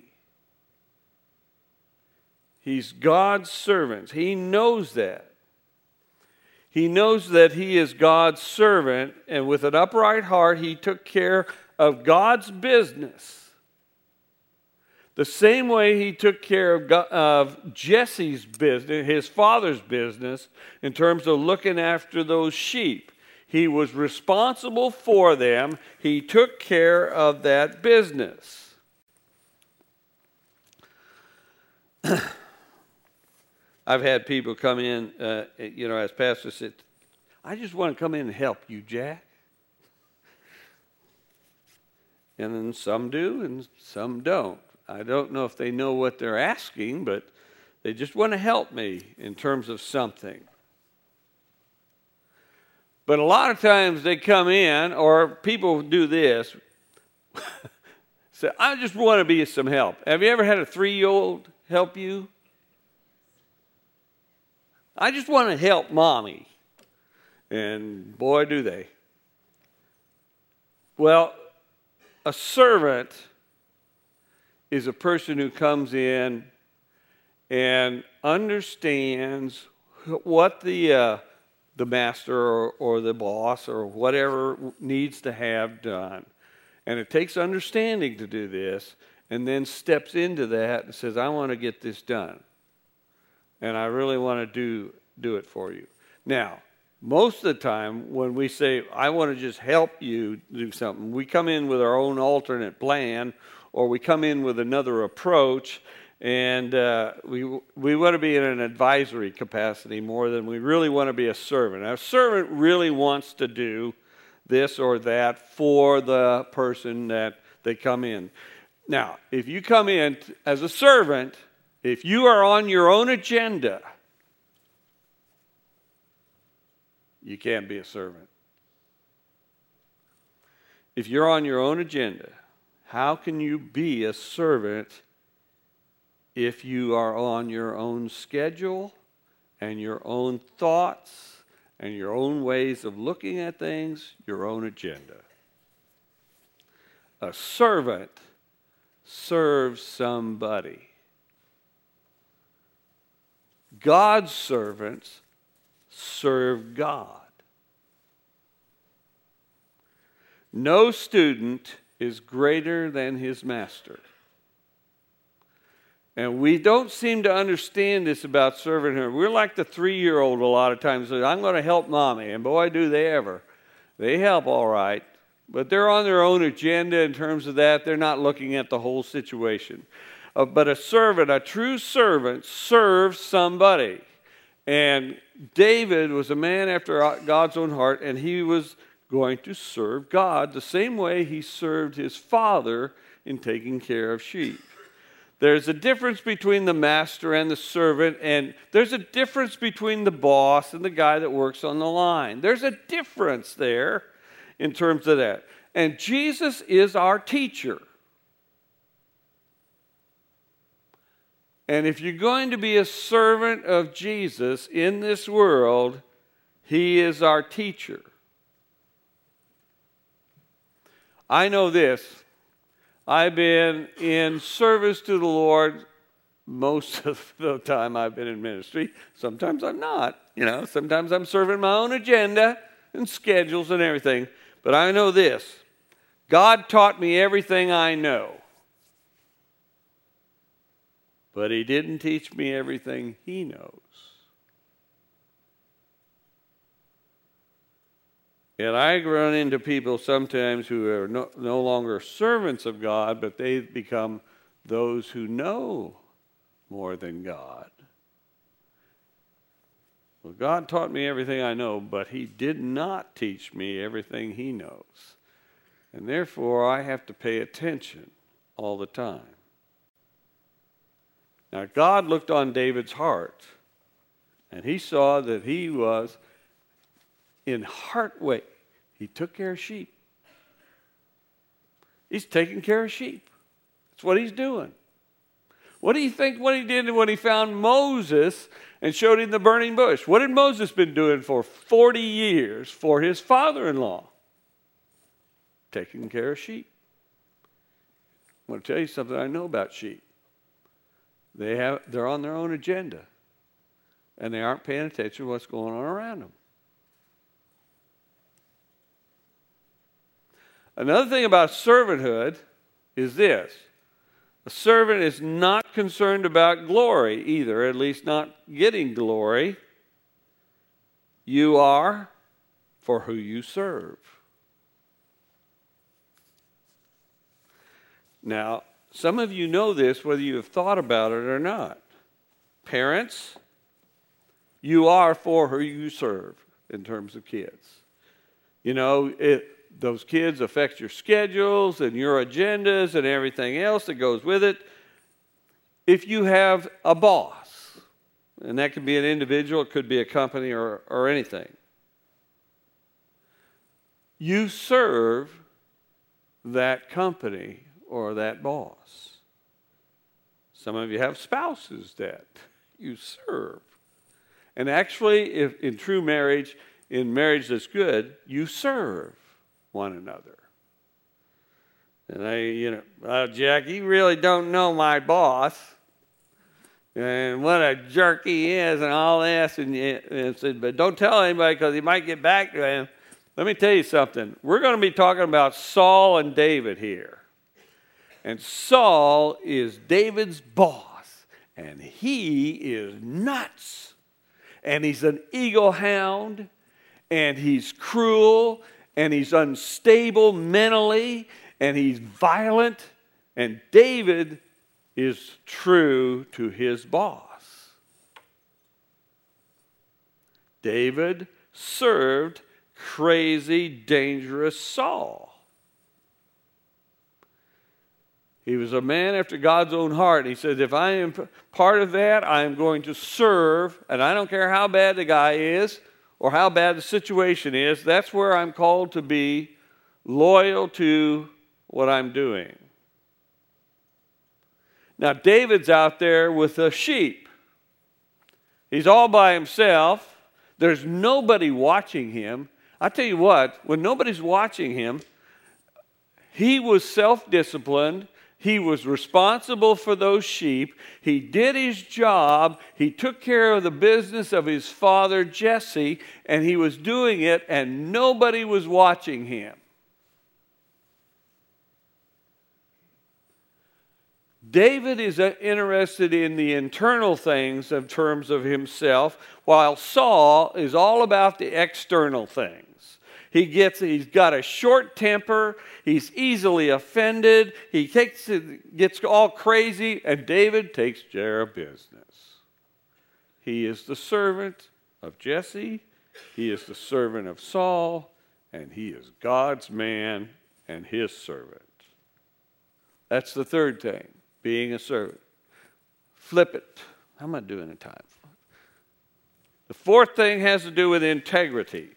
He's God's servant. He knows that. He knows that he is God's servant, and with an upright heart, he took care of God's business. The same way he took care of, God, of Jesse's business, his father's business, in terms of looking after those sheep. He was responsible for them. He took care of that business. I've had people come in, uh, you know, as pastor said, I just want to come in and help you, Jack. And then some do and some don't. I don't know if they know what they're asking, but they just want to help me in terms of something. But a lot of times they come in, or people do this, say, I just want to be some help. Have you ever had a three-year-old help you? I just want to help mommy. And boy, do they. Well, a servant is a person who comes in and understands what the uh, the master or, or the boss or whatever needs to have done. And it takes understanding to do this, and then steps into that and says, I want to get this done. And I really want to do, do it for you. Now, most of the time when we say, I want to just help you do something, we come in with our own alternate plan, or we come in with another approach, and uh, we we want to be in an advisory capacity more than we really want to be a servant. Now, a servant really wants to do this or that for the person that they come in. Now, if you come in as a servant, if you are on your own agenda, you can't be a servant. If you're on your own agenda, how can you be a servant if you are on your own schedule and your own thoughts and your own ways of looking at things, your own agenda? A servant serves somebody. God's servants serve God. No student is greater than his master. And we don't seem to understand this about servanthood. We're like the three-year-old a lot of times. I'm going to help mommy. And boy, do they ever. They help all right. But they're on their own agenda in terms of that. They're not looking at the whole situation. Uh, but a servant, a true servant, serves somebody. And David was a man after God's own heart, and he was going to serve God the same way he served his father in taking care of sheep. There's a difference between the master and the servant, and there's a difference between the boss and the guy that works on the line. There's a difference there in terms of that. And Jesus is our teacher. And if you're going to be a servant of Jesus in this world, he is our teacher. I know this. I've been in service to the Lord most of the time I've been in ministry. Sometimes I'm not. You know, sometimes I'm serving my own agenda and schedules and everything. But I know this. God taught me everything I know. But he didn't teach me everything he knows. And I run into people sometimes who are no, no longer servants of God, but they become those who know more than God. Well, God taught me everything I know, but he did not teach me everything he knows. And therefore, I have to pay attention all the time. Now, God looked on David's heart, and he saw that he was in heart way. He took care of sheep. He's taking care of sheep. That's what he's doing. What do you think what he did when he found Moses and showed him the burning bush? What had Moses been doing for forty years for his father-in-law? Taking care of sheep. I want to tell you something I know about sheep. They have, they're on their own agenda, and they aren't paying attention to what's going on around them. Another thing about servanthood is this. A servant is not concerned about glory either, at least not getting glory. You are for who you serve. Now, some of you know this whether you have thought about it or not. Parents, you are for who you serve in terms of kids. You know, it, those kids affect your schedules and your agendas and everything else that goes with it. If you have a boss, and that could be an individual, it could be a company or, or anything, you serve that company or that boss. Some of you have spouses that you serve. And actually, if in true marriage, in marriage that's good, you serve one another. And I, you know, well, Jack, you really don't know my boss, and what a jerk he is, and all this. And, and said, but don't tell anybody because he might get back to him. Let me tell you something. We're going to be talking about Saul and David here. And Saul is David's boss, and he is nuts. And he's an eagle hound, and he's cruel, and he's unstable mentally, and he's violent. And David is true to his boss. David served crazy, dangerous Saul. He was a man after God's own heart. He said, if I am part of that, I am going to serve, and I don't care how bad the guy is or how bad the situation is. That's where I'm called to be loyal to what I'm doing. Now, David's out there with the sheep. He's all by himself. There's nobody watching him. I tell you what, when nobody's watching him, he was self-disciplined. He was responsible for those sheep. He did his job. He took care of the business of his father, Jesse, and he was doing it, and nobody was watching him. David is interested in the internal things in terms of himself, while Saul is all about the external things. He gets, he's got a short temper. He's easily offended. He takes, gets all crazy, and David takes care of business. He is the servant of Jesse. He is the servant of Saul, and he is God's man and his servant. That's the third thing, being a servant. Flip it. How am I doing in time? The fourth thing has to do with integrity.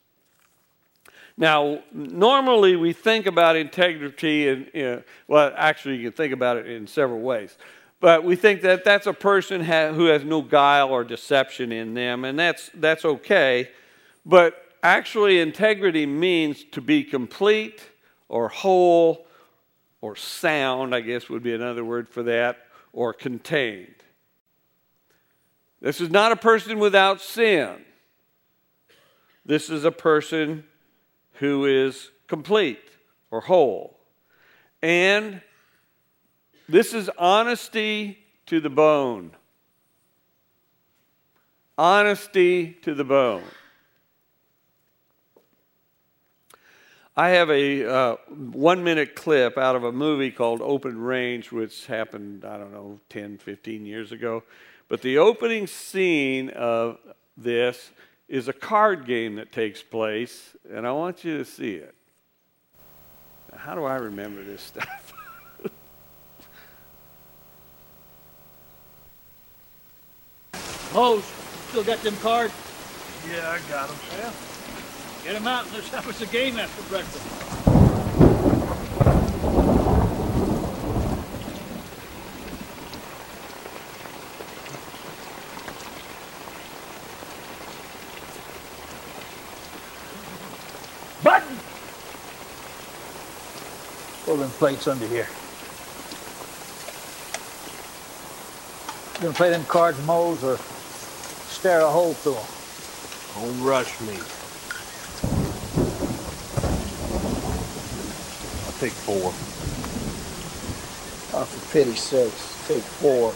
Now, normally we think about integrity, in, in, well, actually you can think about it in several ways. But we think that that's a person ha- who has no guile or deception in them, and that's that's okay. But actually, integrity means to be complete or whole or sound, I guess would be another word for that, or contained. This is not a person without sin. This is a person who is complete or whole. And this is honesty to the bone. Honesty to the bone. I have a uh, one-minute clip out of a movie called Open Range, which happened, I don't know, ten, fifteen years ago. But the opening scene of this is a card game that takes place, and I want you to see it. Now, how do I remember this stuff? Mose, still got them cards? Yeah, I got them. Yeah. Get them out and let's have us a game after breakfast. Button! Pull them plates under here. You gonna play them cards, Mose, or stare a hole through them? Don't rush me. I'll take four. Oh, for pity's sakes, take four.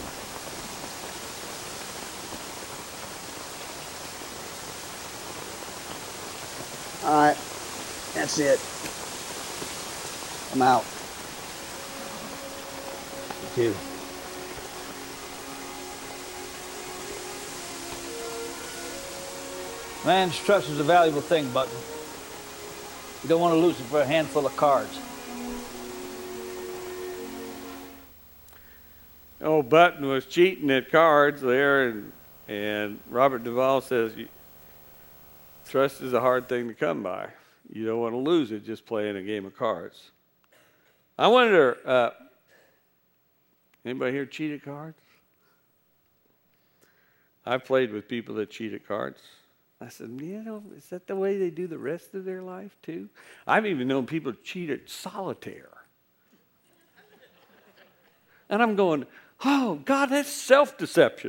All right, that's it. I'm out. You too. Man's trust is a valuable thing, Button. You don't want to lose it for a handful of cards. Oh, Button was cheating at cards there, and and Robert Duvall says, trust is a hard thing to come by. You don't want to lose it just playing a game of cards. I wonder, uh, anybody here cheat at cards? I've played with people that cheat at cards. I said, you know, is that the way they do the rest of their life too? I've even known people cheat at solitaire. And I'm going, oh, God, that's self-deception.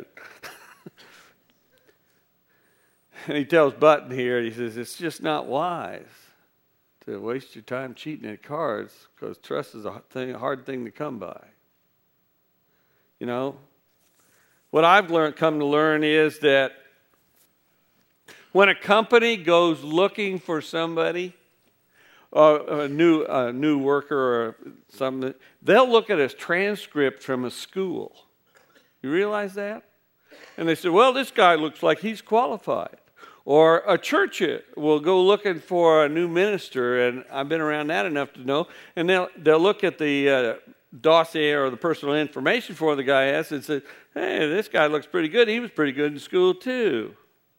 And he tells Button here, he says, it's just not wise to waste your time cheating at cards because trust is a thing, a hard thing to come by. You know, what I've learned, come to learn is that when a company goes looking for somebody, uh, a new a new worker or something, they'll look at a transcript from a school. You realize that? And they say, well, this guy looks like he's qualified. Or a church will go looking for a new minister, and I've been around that enough to know, and they'll, they'll look at the uh, dossier or the personal information for the guy has and say, hey, this guy looks pretty good. He was pretty good in school too.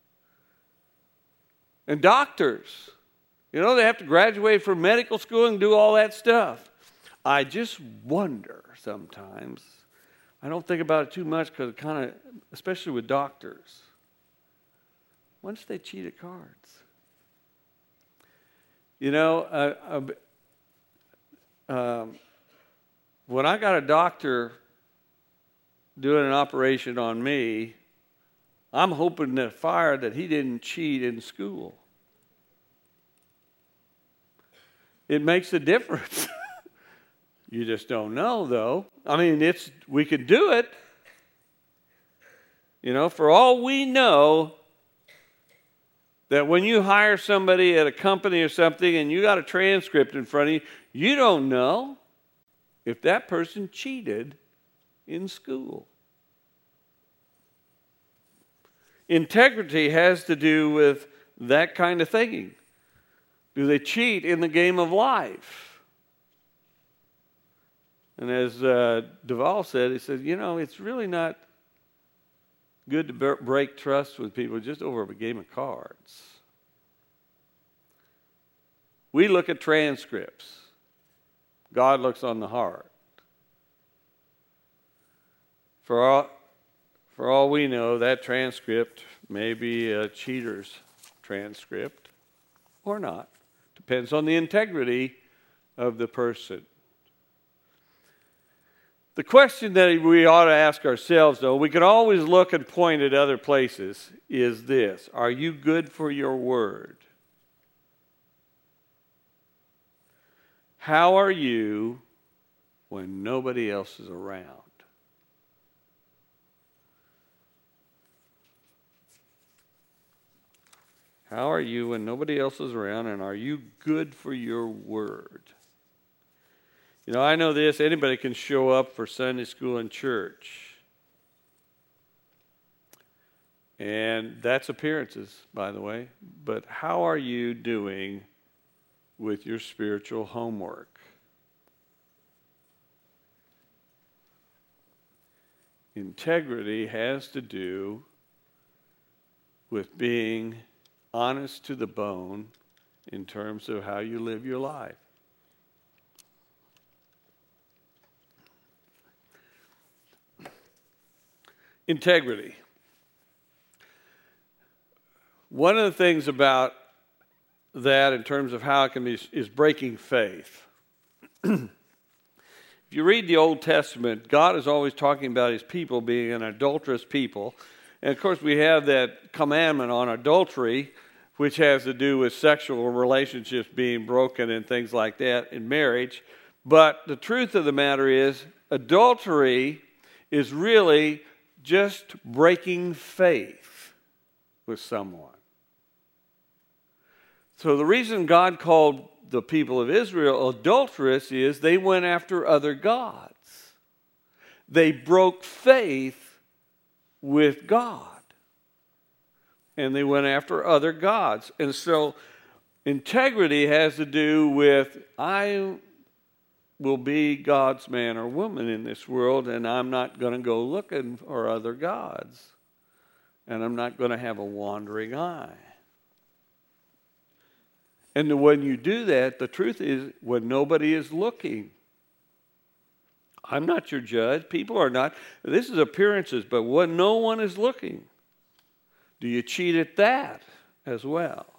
And doctors, you know, they have to graduate from medical school and do all that stuff. I just wonder sometimes, I don't think about it too much because it kind of, especially with doctors, once they cheat at cards. You know, uh, uh, um, when I got a doctor doing an operation on me, I'm hoping that fire that he didn't cheat in school. It makes a difference. You just don't know, though. I mean, it's we could do it. You know, for all we know, that when you hire somebody at a company or something and you got a transcript in front of you, you don't know if that person cheated in school. Integrity has to do with that kind of thinking. Do they cheat in the game of life? And as uh, Duvall said, he said, you know, it's really not good to b- break trust with people just over a game of cards. We look at transcripts. God looks on the heart. For all, for all we know, that transcript may be a cheater's transcript or not. Depends on the integrity of the person. The question that we ought to ask ourselves, though, we can always look and point at other places, is this: are you good for your word? How are you when nobody else is around? How are you when nobody else is around, and are you good for your word? You know, I know this, anybody can show up for Sunday school and church. And that's appearances, by the way. But how are you doing with your spiritual homework? Integrity has to do with being honest to the bone in terms of how you live your life. Integrity. One of the things about that in terms of how it can be is breaking faith. If you read the Old Testament, God is always talking about his people being an adulterous people. And of course we have that commandment on adultery, which has to do with sexual relationships being broken and things like that in marriage. But the truth of the matter is, adultery is really just breaking faith with someone. So the reason God called the people of Israel adulterous is they went after other gods. They broke faith with God. And they went after other gods. And so integrity has to do with, I will be God's man or woman in this world, and I'm not going to go looking for other gods. And I'm not going to have a wandering eye. And when you do that, the truth is, when nobody is looking, I'm not your judge. People are not. This is appearances, but when no one is looking, do you cheat at that as well?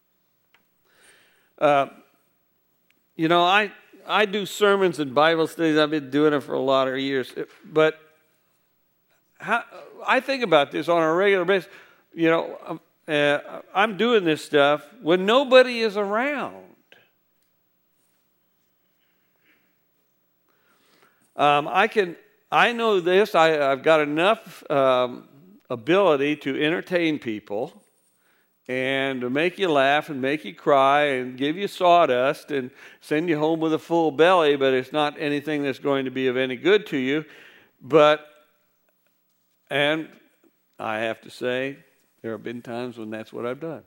Uh, you know, I I do sermons and Bible studies. I've been doing it for a lot of years. But how, I think about this on a regular basis. You know, uh, I'm doing this stuff when nobody is around. Um, I can. I know this. I, I've got enough um, ability to entertain people and to make you laugh and make you cry and give you sawdust and send you home with a full belly, but it's not anything that's going to be of any good to you. But, and I have to say, there have been times when that's what I've done.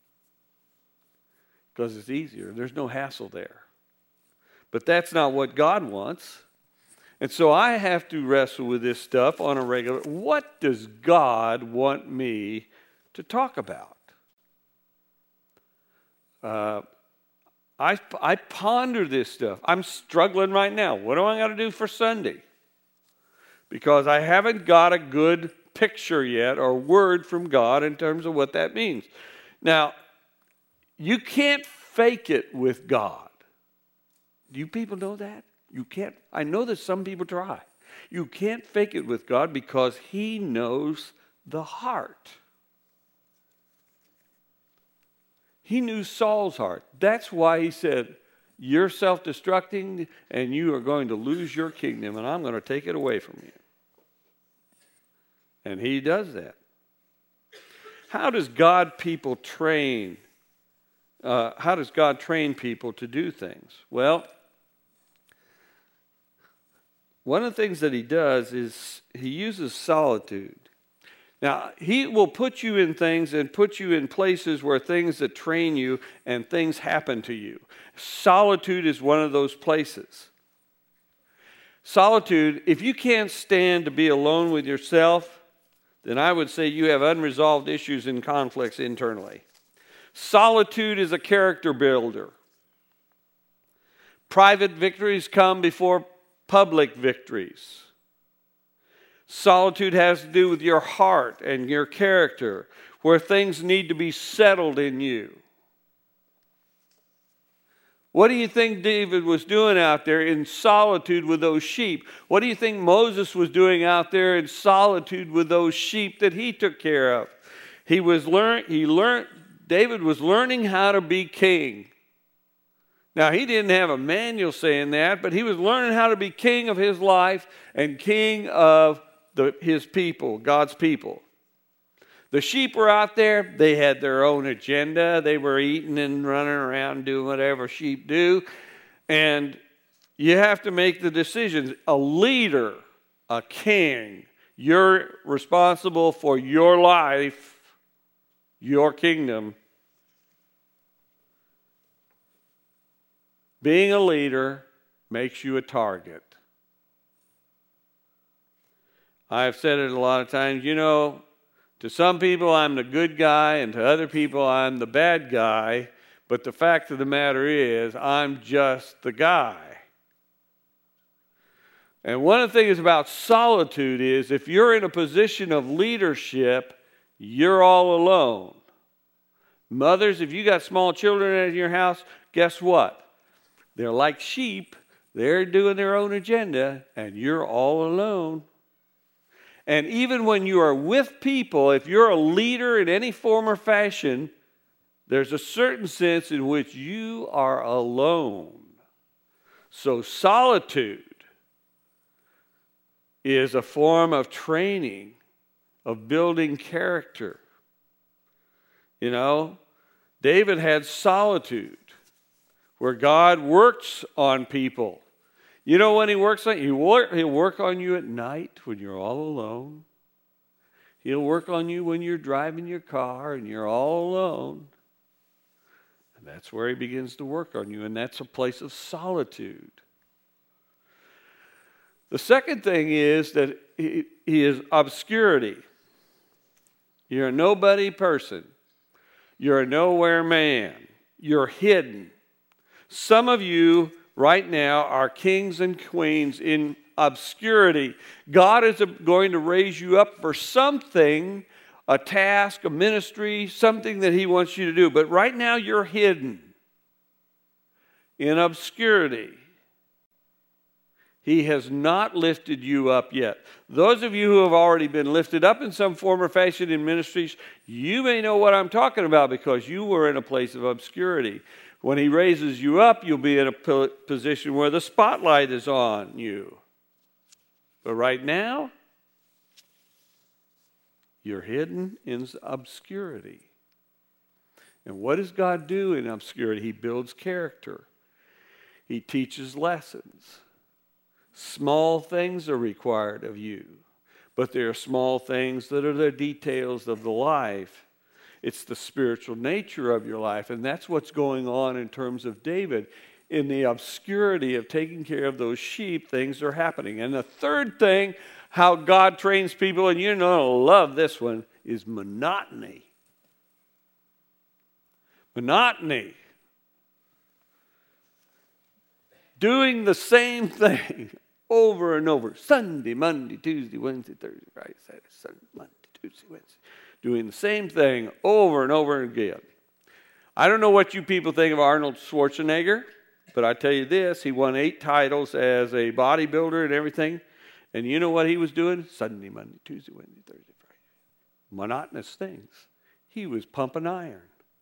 Because it's easier. There's no hassle there. But that's not what God wants. And so I have to wrestle with this stuff on a regular. What does God want me to talk about? Uh, I, I ponder this stuff. I'm struggling right now. What do I got to do for Sunday? Because I haven't got a good picture yet or word from God in terms of what that means. Now, you can't fake it with God. Do you people know that? You can't. I know that some people try. You can't fake it with God because He knows the heart. He knew Saul's heart. That's why He said, you're self-destructing and you are going to lose your kingdom and I'm going to take it away from you. And He does that. How does God people train? Uh, how does God train people to do things? Well, one of the things that He does is He uses solitude. Now, he will put you in things and put you in places where things that train you and things happen to you. Solitude is one of those places. Solitude, if you can't stand to be alone with yourself, then I would say you have unresolved issues and conflicts internally. Solitude is a character builder. Private victories come before public victories. Solitude has to do with your heart and your character, where things need to be settled in you. What do you think David was doing out there in solitude with those sheep? What do you think Moses was doing out there in solitude with those sheep that he took care of? He was learn he learned David was learning how to be king. Now, he didn't have a manual saying that, but he was learning how to be king of his life and king of the, his people, God's people. The sheep were out there. They had their own agenda. They were eating and running around doing whatever sheep do. And you have to make the decisions. A leader, a king, you're responsible for your life, your kingdom. Being a leader makes you a target. I've said it a lot of times, you know, to some people I'm the good guy and to other people I'm the bad guy, but the fact of the matter is I'm just the guy. And one of the things about solitude is if you're in a position of leadership, you're all alone. Mothers, if you got small children in your house, guess what? They're like sheep. They're doing their own agenda, and you're all alone. And even when you are with people, if you're a leader in any form or fashion, there's a certain sense in which you are alone. So solitude is a form of training, of building character. You know, David had solitude, where God works on people. You know when he works on you? He'll work on you at night when you're all alone. He'll work on you when you're driving your car and you're all alone. And that's where he begins to work on you, and that's a place of solitude. The second thing is that he, he is obscurity. You're a nobody person. You're a nowhere man. You're hidden. Some of you right now are kings and queens in obscurity. God is going to raise you up for something, a task, a ministry, something that he wants you to do. But right now you're hidden in obscurity. He has not lifted you up yet. Those of you who have already been lifted up in some form or fashion in ministries, you may know what I'm talking about because you were in a place of obscurity. When he raises you up, you'll be in a position where the spotlight is on you. But right now, you're hidden in obscurity. And what does God do in obscurity? He builds character. He teaches lessons. Small things are required of you, but there are small things that are the details of the life. It's the spiritual nature of your life, and that's what's going on in terms of David. In the obscurity of taking care of those sheep, things are happening. And the third thing, how God trains people, and you're going to love this one, is monotony. Monotony. Doing the same thing over and over. Sunday, Monday, Tuesday, Wednesday, Thursday, Friday, Saturday, Sunday, Monday, Tuesday, Wednesday. Doing the same thing over and over again. I don't know what you people think of Arnold Schwarzenegger, but I tell you this, he won eight titles as a bodybuilder and everything. And you know what he was doing? Sunday, Monday, Tuesday, Wednesday, Thursday, Friday. Monotonous things. He was pumping iron.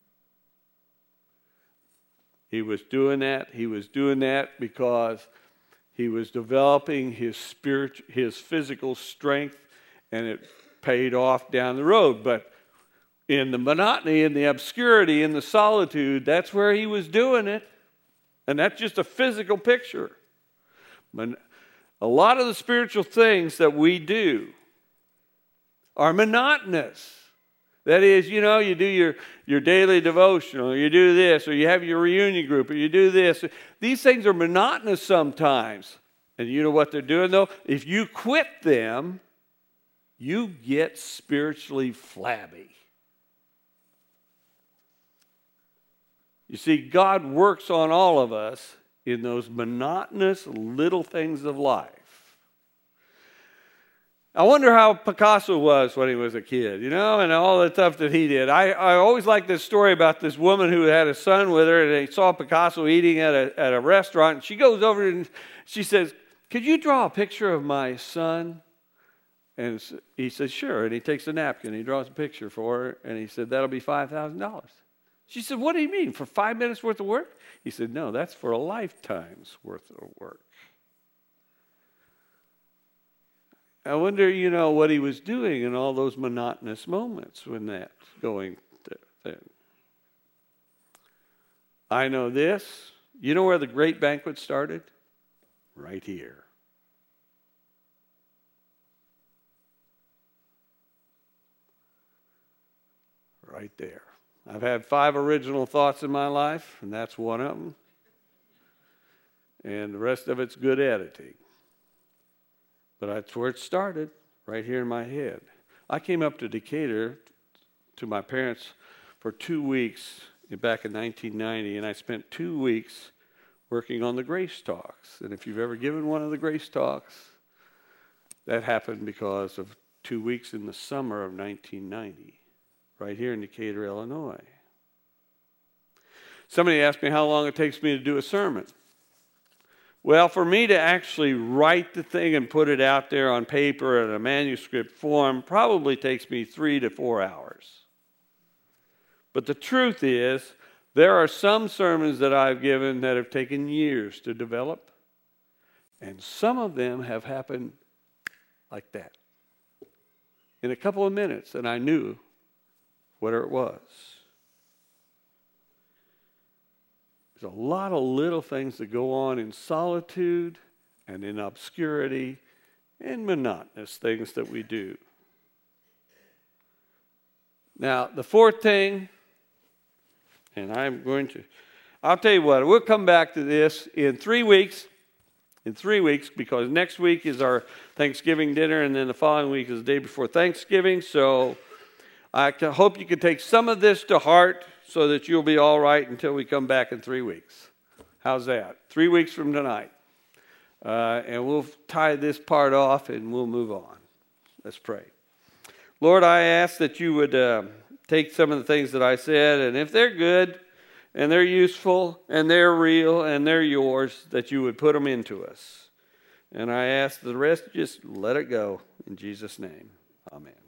He was doing that. He was doing that because he was developing his spirit, his physical strength, and it paid off down the road. But in the monotony, in the obscurity, in the solitude, that's where he was doing it. And that's just a physical picture. But a lot of the spiritual things that we do are monotonous. That is, you know, you do your, your daily devotional, you do this, or you have your reunion group, or you do this. These things are monotonous sometimes. And you know what they're doing, though? If you quit them, you get spiritually flabby. You see, God works on all of us in those monotonous little things of life. I wonder how Picasso was when he was a kid, you know, and all the stuff that he did. I, I always like this story about this woman who had a son with her, and they saw Picasso eating at a, at a restaurant. And she goes over and she says, "Could you draw a picture of my son?" And he says, "Sure." And he takes a napkin, he draws a picture for her, and he said, "That'll be five thousand dollars. She said, "What do you mean, for five minutes worth of work?" He said, "No, that's for a lifetime's worth of work." I wonder, you know, what he was doing in all those monotonous moments when that's going there. I know this. You know where the great banquet started? Right here. Right there. I've had five original thoughts in my life, and that's one of them. And the rest of it's good editing. But that's where it started, right here in my head. I came up to Decatur to my parents for two weeks back in nineteen ninety, and I spent two weeks working on the Grace Talks. And if you've ever given one of the Grace Talks, that happened because of two weeks in the summer of nineteen ninety, right here in Decatur, Illinois. Somebody asked me how long it takes me to do a sermon. Well, for me to actually write the thing and put it out there on paper in a manuscript form probably takes me three to four hours. But the truth is, there are some sermons that I've given that have taken years to develop, and some of them have happened like that. In a couple of minutes, and I knew what it was. There's a lot of little things that go on in solitude and in obscurity and monotonous things that we do. Now, the fourth thing, and I'm going to, I'll tell you what, we'll come back to this in three weeks, in three weeks, because next week is our Thanksgiving dinner, and then the following week is the day before Thanksgiving, so I hope you can take some of this to heart so that you'll be all right until we come back in three weeks. How's that? Three weeks from tonight. Uh, and we'll tie this part off and we'll move on. Let's pray. Lord, I ask that you would uh, take some of the things that I said, and if they're good and they're useful and they're real and they're yours, that you would put them into us. And I ask the rest, just let it go. In Jesus' name, amen.